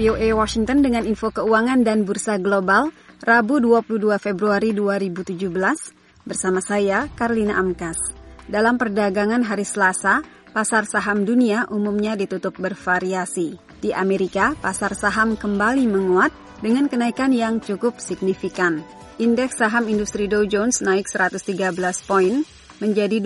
VOA Washington dengan info keuangan dan bursa global, Rabu 22 Februari 2017, bersama saya, Karlina Amkas. Dalam perdagangan hari Selasa, pasar saham dunia umumnya ditutup bervariasi. Di Amerika, pasar saham kembali menguat dengan kenaikan yang cukup signifikan. Indeks saham industri Dow Jones naik 113 poin, menjadi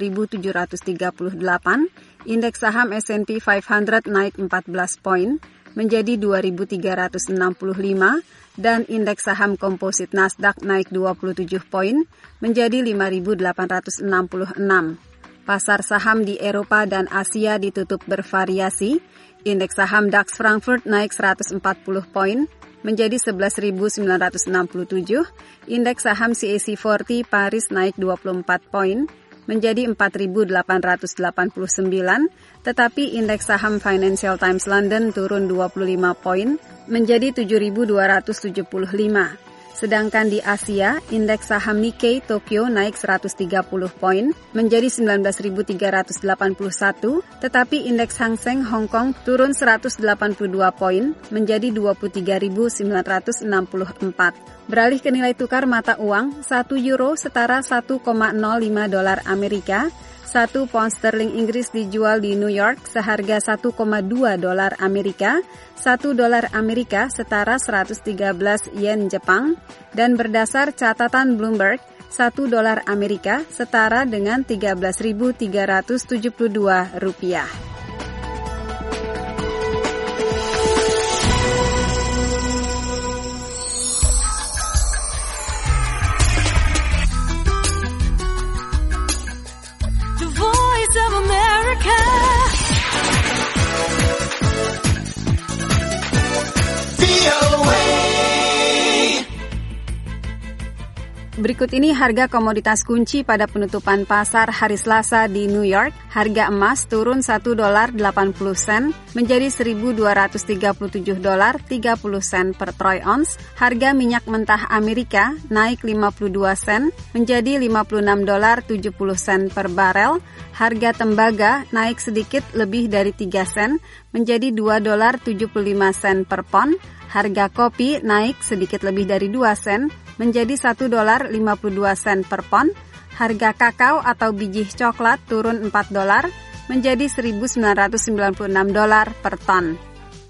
20.738, indeks saham S&P 500 naik 14 poin, menjadi 2.365, dan indeks saham komposit Nasdaq naik 27 poin, menjadi 5.866. Pasar saham di Eropa dan Asia ditutup bervariasi, indeks saham DAX Frankfurt naik 140 poin, menjadi 11.967, indeks saham CAC 40 Paris naik 24 poin, menjadi 4.889, tetapi indeks saham Financial Times London turun 25 poin, menjadi 7.275. Sedangkan di Asia, indeks saham Nikkei Tokyo naik 130 poin, menjadi 19.381, tetapi indeks Hang Seng Hong Kong turun 182 poin, menjadi 23.964. Beralih ke nilai tukar mata uang, 1 euro setara 1,05 dolar Amerika, 1 pound sterling Inggris dijual di New York seharga 1,2 dolar Amerika, 1 dolar Amerika setara 113 yen Jepang, dan berdasar catatan Bloomberg, 1 dolar Amerika setara dengan 13.372 rupiah. Berikut ini harga komoditas kunci pada penutupan pasar hari Selasa di New York. Harga emas turun $1.80 menjadi $1.237.30 per troy ounce. Harga minyak mentah Amerika naik 52 sen menjadi $56.70 per barel. Harga tembaga naik sedikit lebih dari 3 sen menjadi $2.75 per pon. Harga kopi naik sedikit lebih dari 2 sen menjadi $1.52 per pon. Harga kakao atau biji coklat turun $4 menjadi $1.996 per ton.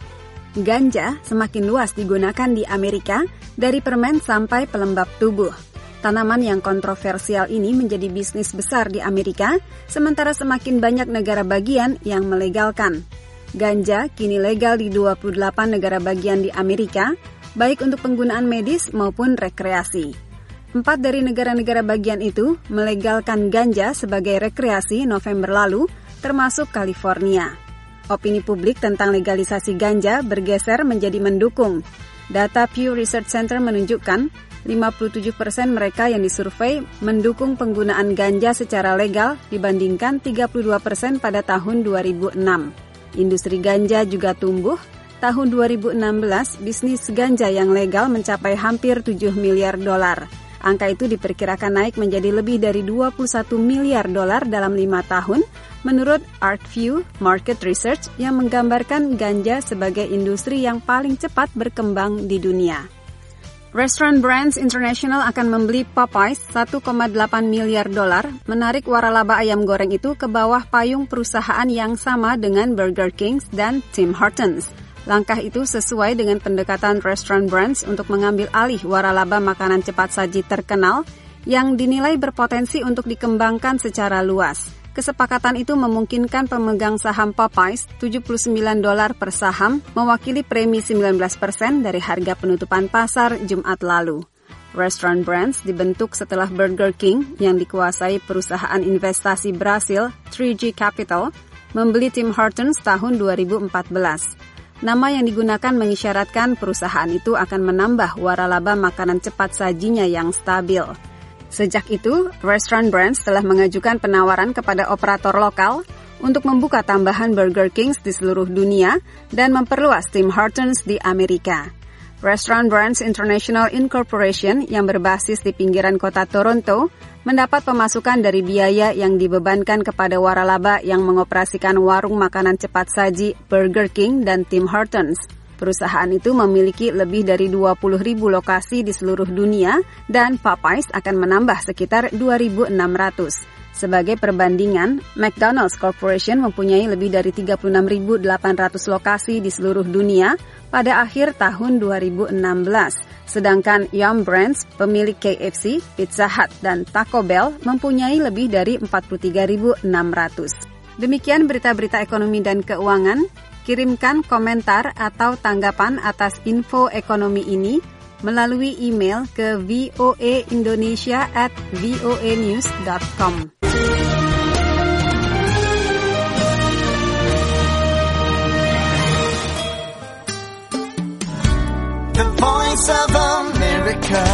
Ganja semakin luas digunakan di Amerika, dari permen sampai pelembab tubuh. Tanaman yang kontroversial ini menjadi bisnis besar di Amerika, sementara semakin banyak negara bagian yang melegalkan. Ganja kini legal di 28 negara bagian di Amerika, baik untuk penggunaan medis maupun rekreasi. 4 dari negara-negara bagian itu melegalkan ganja sebagai rekreasi November lalu, termasuk California. Opini publik tentang legalisasi ganja bergeser menjadi mendukung. Data Pew Research Center menunjukkan 57% mereka yang disurvei mendukung penggunaan ganja secara legal dibandingkan 32% pada tahun 2006. Industri ganja juga tumbuh. Tahun 2016, bisnis ganja yang legal mencapai hampir $7 miliar. Angka itu diperkirakan naik menjadi lebih dari $21 miliar dalam 5 tahun, menurut ArcView Market Research yang menggambarkan ganja sebagai industri yang paling cepat berkembang di dunia. Restaurant Brands International akan membeli Popeyes $1,8 miliar, menarik waralaba ayam goreng itu ke bawah payung perusahaan yang sama dengan Burger King dan Tim Hortons. Langkah itu sesuai dengan pendekatan Restaurant Brands untuk mengambil alih waralaba makanan cepat saji terkenal yang dinilai berpotensi untuk dikembangkan secara luas. Kesepakatan itu memungkinkan pemegang saham Popeyes $79 per saham, mewakili premi 19% dari harga penutupan pasar Jumat lalu. Restaurant Brands dibentuk setelah Burger King yang dikuasai perusahaan investasi Brasil 3G Capital membeli Tim Hortons tahun 2014. Nama yang digunakan mengisyaratkan perusahaan itu akan menambah waralaba makanan cepat sajinya yang stabil. Sejak itu, Restaurant Brands telah mengajukan penawaran kepada operator lokal untuk membuka tambahan Burger Kings di seluruh dunia dan memperluas Tim Hortons di Amerika. Restaurant Brands International Incorporation yang berbasis di pinggiran kota Toronto mendapat pemasukan dari biaya yang dibebankan kepada waralaba yang mengoperasikan warung makanan cepat saji Burger King dan Tim Hortons. Perusahaan itu memiliki lebih dari 20.000 lokasi di seluruh dunia dan Popeyes akan menambah sekitar 2.600. Sebagai perbandingan, McDonald's Corporation mempunyai lebih dari 36.800 lokasi di seluruh dunia pada akhir tahun 2016. Sedangkan Yum Brands, pemilik KFC, Pizza Hut, dan Taco Bell mempunyai lebih dari 43.600. Demikian berita-berita ekonomi dan keuangan. Kirimkan komentar atau tanggapan atas info ekonomi ini melalui email ke voaindonesia@voanews.com. The Voice of America.